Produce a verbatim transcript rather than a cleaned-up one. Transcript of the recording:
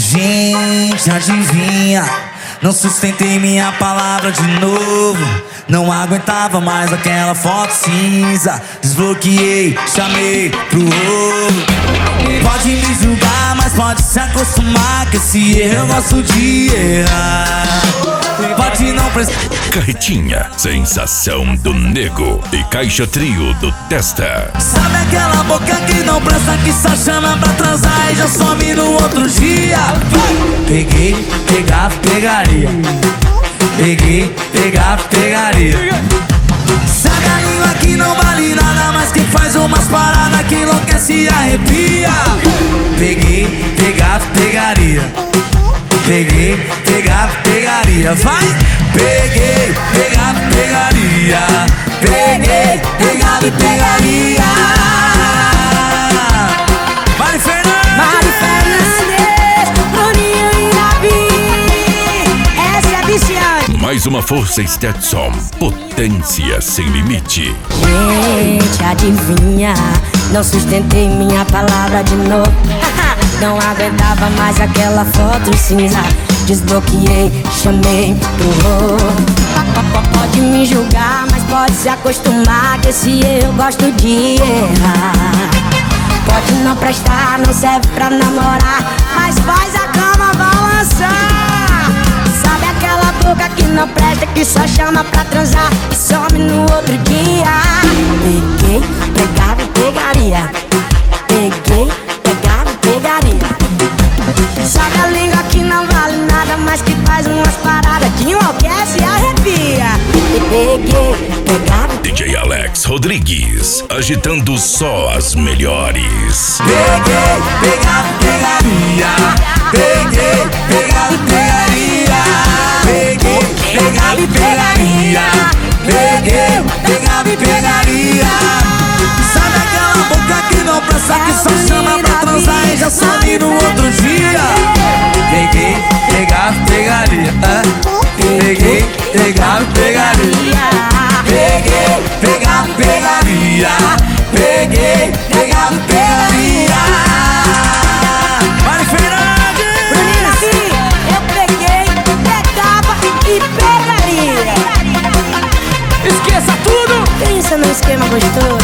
Gente, adivinha? Não sustentei minha palavra de novo. Não aguentava mais aquela foto cinza. Desbloqueei, chamei pro ovo. Pode me julgar, mas pode se acostumar que esse erro eu gosto de errar. Pode não prestar. Carretinha, sensação do nego e Caixa Trio do Testa. Sabe aquela boca que não presta, que só chama pra transar e já some no outro dia? Peguei, pegava, pegaria. Peguei, pegava, pegaria. Sabe a língua que não vale nada, mas que faz umas paradas que enlouquece e arrepia? Peguei, pegava, pegaria. Peguei, pegava, pegaria. Vai! Peguei, pegava, pegaria. Peguei, pegava e pegaria. Mari Fernandes! Mari Fernandes, Bruninho e Davi. Essa é viciante. Mais uma força Stetson, potência sem limite. Gente, adivinha? Não sustentei minha palavra de novo. Não aguentava mais aquela foto cinza. Desbloqueei, chamei pro rolo. Pode me julgar, mas pode se acostumar que esse eu gosto de errar. Pode não prestar, não serve pra namorar, mas faz a cama balançar. Sabe aquela boca que não presta, que só chama pra transar e some no outro dia? Peguei, pegava e pegaria. Peguei, pegava e pegaria. Sabe a língua que não vale nada, mas que faz umas paradas que enlouquece e arrepia. Peguei, pegava. D J Alex Rodrigues, agitando só as melhores. Peguei, pegava, pegaria. Peguei, pegava e pegaria. Peguei, pegava e pegaria. Peguei, pegava e pegaria. Sabe aquela boca que não presta, que só chama pra transar e já some no outro dia? Peguei, pegava, pegaria. Peguei, pegava, pegaria. Peguei, pegava, pegaria. Peguei, pegava, pegaria. Mari Fernandes! Bruninho, assim, eu peguei, pegava e pegaria. Esqueça tudo! Pensa num esquema gostoso.